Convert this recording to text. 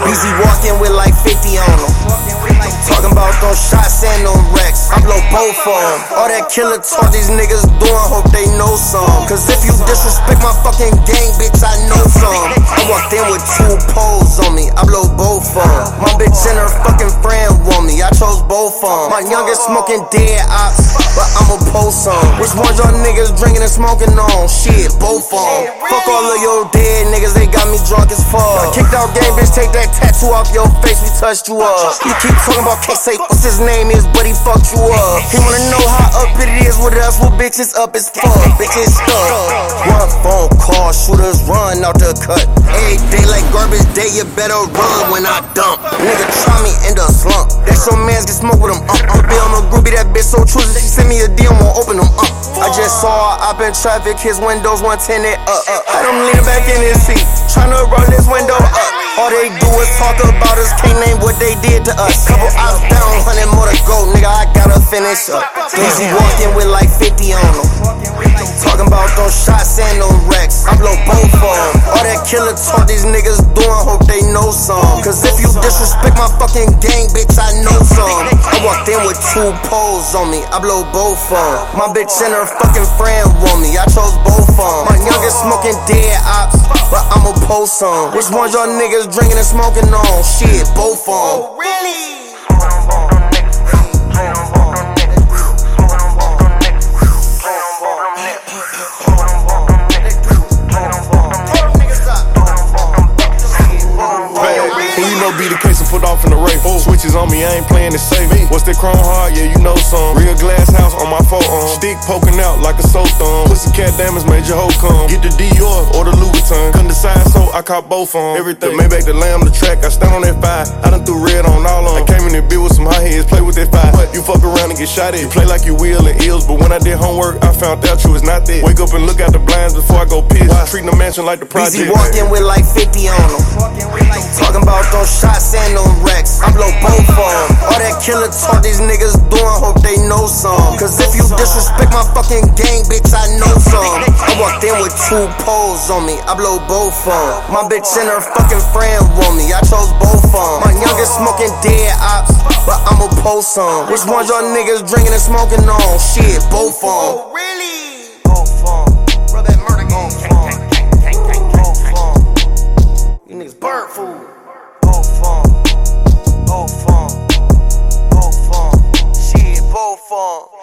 Beezy walking with like 50 on him. Talking about those shots and them wrecks. I blow both of them. All that killer talk these niggas doing, hope they know some. Cause if you disrespect my fucking gang, bitch, I know some. I walked in with 2 poles on me, I blow both of them. My bitch and her fucking friend want me, I chose both of them. My youngest smoking dead ops, but I'ma post some. Which ones y'all niggas drinking and smoking on? Shit, both of them. Fuck all of your dead niggas, they got me drunk as fuck. Kicked out game, bitch, take that tattoo off your face, we touched you up. You keep talking about can't say what's his name is, but he fucked you up. He wanna know how up it is with us, well bitches up as fuck, bitches stuck. One phone call, shooters run out the cut. Every day like garbage day, you better run when I dump. Nigga try me in the slump, that's your mans get smoke with him up. I'ma be on the groupie, that bitch so choosy, she send me a DM, won't open them up. I just saw her up in traffic, his windows 110 up. Had him leaning back in his seat, tryna run this window up. All they do is talk about us, can't name what they did to us. Couple hours down, 100 more to go, nigga, I gotta finish up. Beezy walking with like 50 on him. Talking about those shots and them wrecks. I blow both of them. All that killer talk these niggas doing, hope they know some. Cause if you disrespect my fucking gang, bitch, I know some. I walked in with 2 poles on me, I blow both of them. My bitch and her fucking friend want me, I chose both of them. My youngest smoking dead ops, but I'ma post some. Which ones y'all niggas drinking and smoking on? Shit, both of them. Oh, really? Be the case and put off in the race. Switches on me, I ain't playing it safe. What's that chrome hard? Yeah, you know some. Real glass house on my forearm. Stick poking out like a soul thumb. Pussy cat damage made your hoe come. Get the Dior or the Louis Vuitton. Couldn't decide, so I caught both on. Everything. The Maybach, the Lamb, the track. I stand on that 5. I done threw red on all of them. I came in that bitch with some high heads. Play with that 5. What? You fuck around and get shot at. You play like you will and ills, but when I did homework, I found out you was not that. Wake up and look out the blinds before I go piss. Why? Treating the mansion like the project. Beezy walking with like 50 on him. Talking about those shots and them wrecks. I blow both of them. All that killer talk these niggas doing, hope they know some. Cause if you disrespect my fucking gang, bitch, I know some. I walked in with 2 poles on me, I blow both of them. My bitch and her fucking friend want me, I chose both of them. My youngest smoking dead ops, but I'ma post some. Which ones y'all niggas drinking and smoking on? Shit, both of them. Oh, really? Both of them. Bro, that murder game. Both of them. You niggas bird food. Both of them. Both of them. Both of them. Shit, both of them.